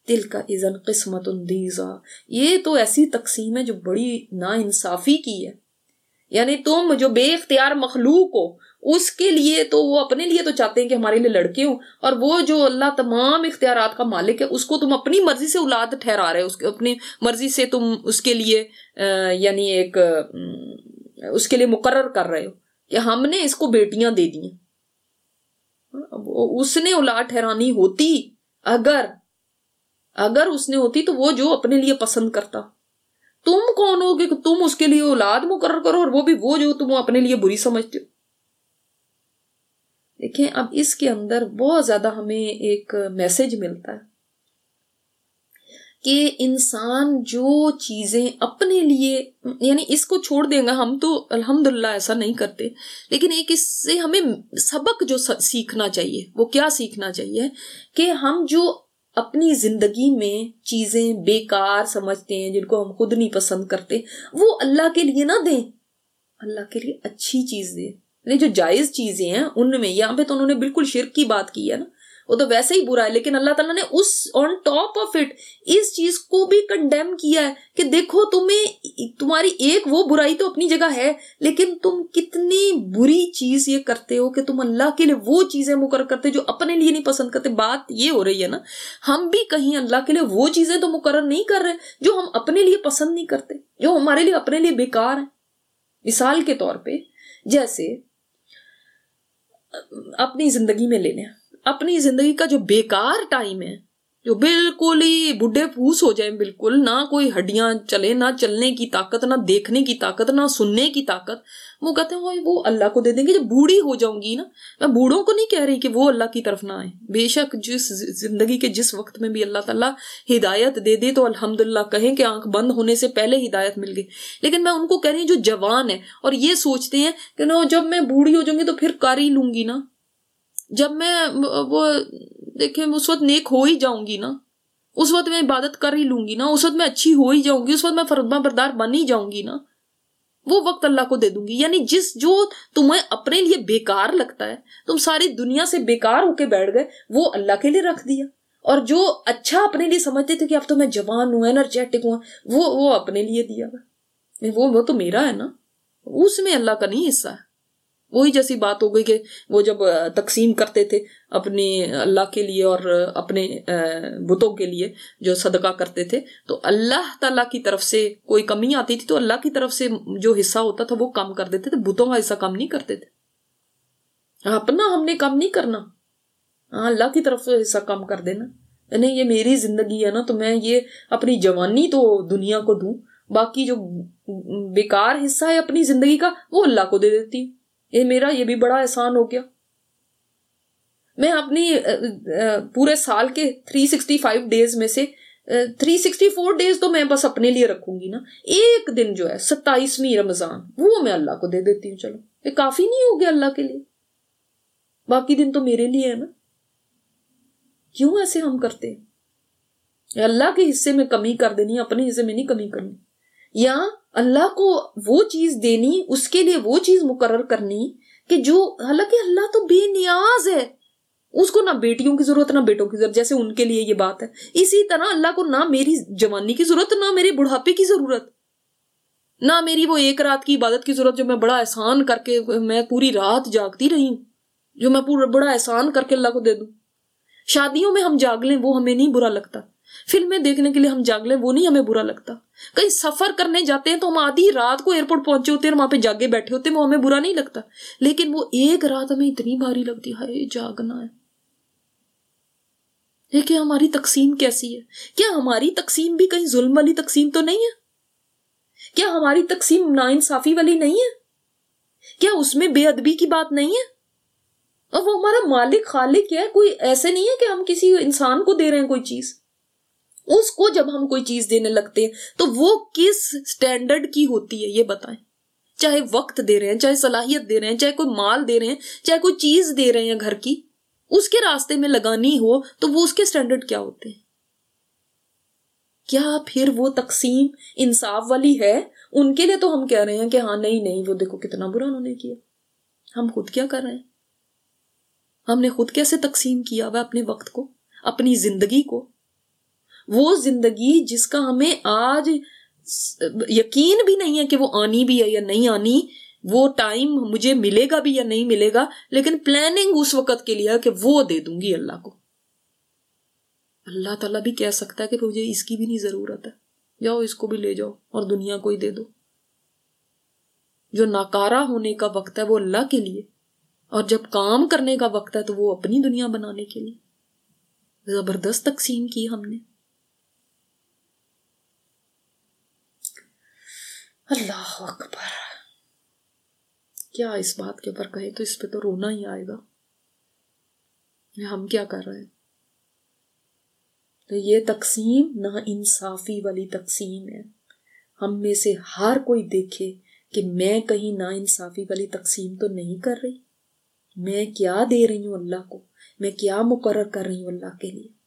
तिल का इज़न किस्मतुन दीज़ा, ये तो ऐसी तकसीम है जो बड़ी नाइंसाफी की है। यानी तुम जो बेइख्तियार मखलूक हो उसके लिए तो वो अपने लिए तो चाहते हैं कि हमारे लिए लड़के हो, और वो जो अल्लाह तमाम इख्तियारात का मालिक है उसको तुम अपनी मर्जी से औलाद ठहरा रहे हो, उसके अपनी मर्जी से तुम उसके लिए यानी एक उसके लिए मुकर्रर कर रहे हो कि हमने इसको बेटियां दे दी। उसने औलाद ठहरानी होती, अगर उसने होती तो वो जो अपने लिए पसंद करता। तुम कौन हो कि तुम उसके लिए औलाद मुकर्रर करो, और वो भी वो जो तुम अपने लिए बुरी समझते हो। देखें, अब इसके अंदर बहुत ज्यादा हमें एक मैसेज मिलता है कि इंसान जो चीजें अपने लिए, यानी इसको छोड़ देगा, हम तो अल्हम्दुलिल्लाह ऐसा नहीं करते, लेकिन एक इससे हमें सबक जो सीखना चाहिए, वो क्या सीखना चाहिए कि हम जो अपनी जिंदगी में चीजें बेकार समझते हैं, जिनको हम खुद नहीं पसंद करते, वो अल्लाह के लिए ना दें, अल्लाह के लिए अच्छी चीज दें। नहीं, जो जायज चीजें हैं उनमें, यहाँ पे तो उन्होंने बिल्कुल शिर्क की बात की है ना, वो तो वैसे ही बुरा है, लेकिन अल्लाह ताला ने उस ऑन टॉप ऑफ इट इस चीज को भी कंडेम किया है कि देखो तुम्हें, तुम्हारी एक वो बुराई तो अपनी जगह है, लेकिन तुम कितनी बुरी चीज ये करते हो कि तुम अल्लाह के लिए वो चीजें मुकर्रर करते जो अपने लिए नहीं पसंद करते। बात ये हो रही है ना, हम भी कहीं अल्लाह के लिए वो चीजें तो मुकर्रर नहीं कर रहे जो हम अपने लिए पसंद नहीं करते, जो हमारे लिए अपने लिए बेकार है। मिसाल के तौर पे जैसे अपनी जिंदगी में ले लें, अपनी जिंदगी का जो बेकार टाइम है, जो बिल्कुल ही बुढ़े फूस हो जाए, बिल्कुल ना कोई हड्डियां चले, ना चलने की ताकत, ना देखने की ताकत, ना सुनने की ताकत, वो कहते हैं वो अल्लाह को दे देंगे जब बूढ़ी हो जाऊंगी ना। मैं बूढ़ों को नहीं कह रही कि वो अल्लाह की तरफ ना आए, बेशक जिस जिंदगी के जिस वक्त में भी अल्लाह ताला हिदायत दे दे तो अल्हम्दुलिल्लाह कहें कि आंख बंद होने से पहले हिदायत मिल गई। लेकिन मैं उनको कह रही हूँ जो जवान है और ये सोचते हैं कि नो जब मैं बूढ़ी हो जाऊंगी तो फिर कर ही लूंगी ना, जब मैं वो देखें उस वक्त नेक हो ही जाऊंगी ना, उस वक्त मैं इबादत कर ही लूंगी ना, उस वक्त मैं अच्छी हो ही जाऊंगी, उस वक्त मैं फरमा बरदार बन ही जाऊंगी ना, वो वक्त अल्लाह को दे दूंगी। यानी जिस जो तुम्हें अपने लिए बेकार लगता है, तुम सारी दुनिया से बेकार होके बैठ गए, वो अल्लाह के लिए रख दिया। और जो अच्छा अपने लिए समझते थे कि अब तो मैं जवान हूं, एनर्जेटिक हूं, वो अपने लिए दिया। वो तो मेरा है ना, उसमें अल्लाह का नहीं हिस्सा है। वही जैसी बात हो गई कि वो जब तकसीम करते थे अपने अल्लाह के लिए और अपने बुतों के लिए जो सदका करते थे, तो अल्लाह ताला की तरफ से कोई कमी आती थी तो अल्लाह की तरफ से जो हिस्सा होता था वो कम कर देते थे, बुतों का हिस्सा कम नहीं करते थे। अपना हमने कम नहीं करना, अल्लाह की तरफ से हिस्सा कम कर देना। नहीं, ये मेरी जिंदगी है ना, तो मैं ये अपनी जवानी तो दुनिया को दूं, बाकी जो बेकार हिस्सा है अपनी जिंदगी का वो अल्लाह को दे देती हूँ। ये मेरा, ये भी बड़ा एहसान हो गया। मैं अपनी पूरे साल के 365 डेज में से 364 डेज तो मैं बस अपने लिए रखूंगी ना, एक दिन जो है 27वीं रमजान वो मैं अल्लाह को दे देती हूँ। चलो ये काफी नहीं हो गया अल्लाह के लिए, बाकी दिन तो मेरे लिए है ना। क्यों ऐसे हम करते हैं? अल्लाह के हिस्से में कमी कर देनी, अपने हिस्से में नहीं कमी करनी, या अल्लाह को वो चीज देनी, उसके लिए वो चीज मुकर्रर करनी कि जो, हालांकि अल्लाह तो बेनियाज है, उसको ना बेटियों की जरूरत ना बेटों की जरूरत, जैसे उनके लिए ये बात है। इसी तरह अल्लाह को ना मेरी जवानी की जरूरत, ना मेरे बुढ़ापे की जरूरत, ना मेरी वो एक रात की इबादत की जरूरत जो मैं बड़ा एहसान करके, मैं पूरी रात जागती रही हूं, जो मैं पूरा बड़ा एहसान करके अल्लाह को दे दूं। शादियों में हम जाग लें वो हमें नहीं बुरा लगता, फिल्में देखने के लिए हम जाग लें वो नहीं हमें बुरा लगता, कहीं सफर करने जाते हैं तो हम आधी रात को एयरपोर्ट पहुंचे होते हैं, वहां पे जागे बैठे होते हैं, वो हमें बुरा नहीं लगता। लेकिन वो एक रात हमें इतनी भारी लगती है, जागना है। देखिए हमारी तकसीम कैसी है। क्या हमारी तकसीम भी कहीं जुल्म वाली तकसीम तो नहीं है? क्या हमारी तकसीम नाइंसाफी वाली नहीं है? क्या उसमें बेअदबी की बात नहीं है? और वो हमारा मालिक खालिक है, कोई ऐसे नहीं है कि हम किसी इंसान को दे रहे हैं कोई चीज। उसको जब हम कोई चीज देने लगते हैं तो वो किस स्टैंडर्ड की होती है ये बताएं। चाहे वक्त दे रहे हैं, चाहे सलाहियत दे रहे हैं, चाहे कोई माल दे रहे हैं, चाहे कोई चीज दे रहे हैं घर की, उसके रास्ते में लगानी हो तो वो उसके स्टैंडर्ड क्या होते हैं? क्या फिर वो तकसीम इंसाफ वाली है? उनके लिए तो हम कह रहे हैं कि हाँ नहीं नहीं, वो देखो कितना बुरा उन्होंने किया। हम खुद क्या कर रहे हैं? हमने खुद कैसे तकसीम किया हुआ अपने वक्त को, अपनी जिंदगी को? वो जिंदगी जिसका हमें आज यकीन भी नहीं है कि वो आनी भी है या नहीं आनी, वो टाइम मुझे मिलेगा भी या नहीं मिलेगा, लेकिन प्लानिंग उस वक्त के लिए है कि वो दे दूंगी अल्लाह को। अल्लाह ताला भी कह सकता है कि मुझे इसकी भी नहीं जरूरत है, जाओ इसको भी ले जाओ और दुनिया को ही दे दो। जो नाकारा होने का वक्त है वो अल्लाह के लिए, और जब काम करने का वक्त है तो वो अपनी दुनिया बनाने के लिए। जबरदस्त तकसीम की हमने। अल्लाह अकबर। क्या इस बात के ऊपर कहे तो इस पे तो रोना ही आएगा। हम क्या कर रहे हैं? तो ये तकसीम ना इंसाफी वाली तकसीम है। हम में से हर कोई देखे कि मैं कहीं ना इंसाफी वाली तकसीम तो नहीं कर रही। मैं क्या दे रही हूं अल्लाह को, मैं क्या मुकर्रर कर रही हूं अल्लाह के लिए।